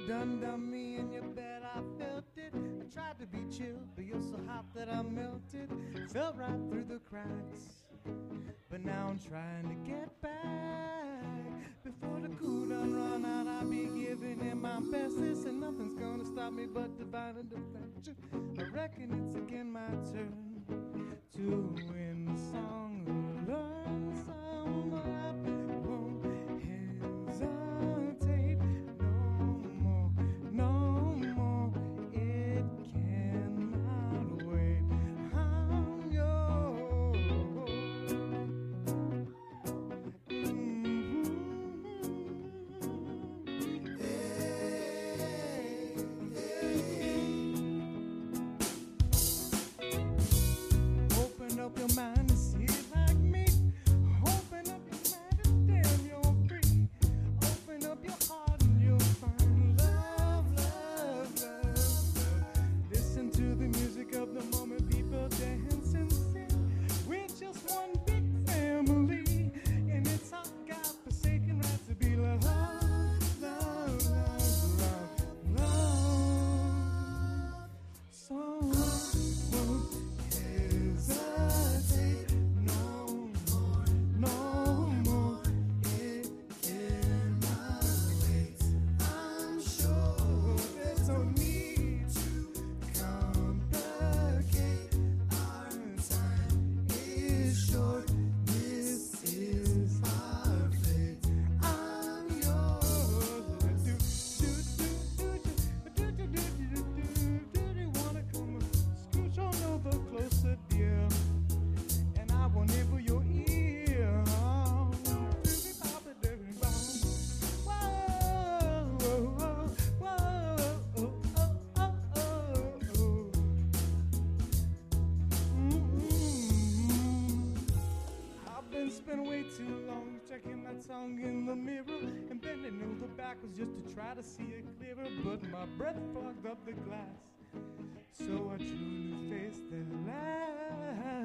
done me in your bed, I felt it. I tried to be chill, but you're so hot that I melted. Fell right through the cracks, but now I'm trying to get back. Before the cool done run out, I'll be giving it my bestest, and nothing's gonna stop me but divine intervention. I reckon it's again my turn to win the song or learn some, but I won't hesitate no more. It cannot wait. I'm yours. Open up your mind to see it like me. Open up your mind and damn you're free. Open up your heart and you'll find love, love, love, love. Listen to the music of the moment, people dance and sing. We're just one big family, and it's our God-forsaken right to be loved. Love, love, love, love. So won't hesitate no more. It cannot wait. I'm sure there's no need to complicate. Our time is short. This is our fate. I'm yours. Do you wanna come scooch on over closer, dear? And I will nibble your ear. I've been spending way too long checking that song in the mirror and bending over backwards just to try to see it clearer, but my breath fogged up the glass. So I truly faced the last.